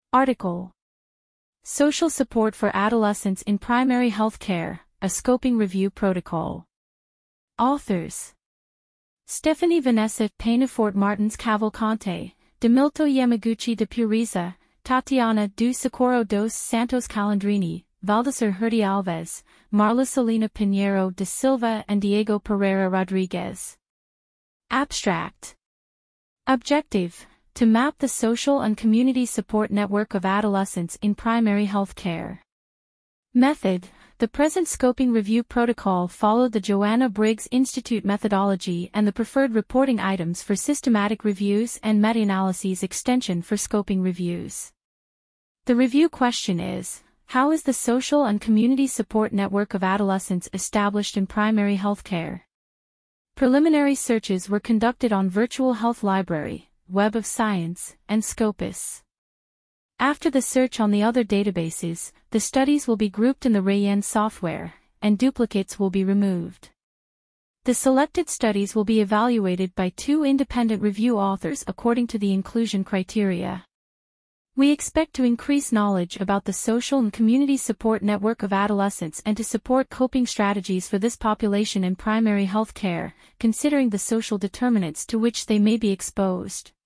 Article: Social Support for Adolescents in Primary Health Care, a Scoping Review Protocol. Authors: Stephanie Vanessa Painafort Martins Cavalcante, Demilto Yamaguchi de Pureza, Tatiana do Socorro dos Santos Calandrini, Valdecir Herdy Alves, Marla Celina Pinheiro de Silva and Diego Pereira Rodriguez. Abstract: Objective: to map the social and community support network of adolescents in primary health care. Method: the present Scoping Review Protocol followed the Joanna Briggs Institute methodology and the preferred reporting items for systematic reviews and meta-analyses extension for scoping reviews. The review question is: how is the social and community support network of adolescents established in primary health care? Preliminary searches were conducted on Virtual Health Library, Web of Science, and Scopus. After the search on the other databases, the studies will be grouped in the Rayen software, and duplicates will be removed. The selected studies will be evaluated by 2 independent review authors according to the inclusion criteria. We expect to increase knowledge about the social and community support network of adolescents and to support coping strategies for this population in primary health care, considering the social determinants to which they may be exposed.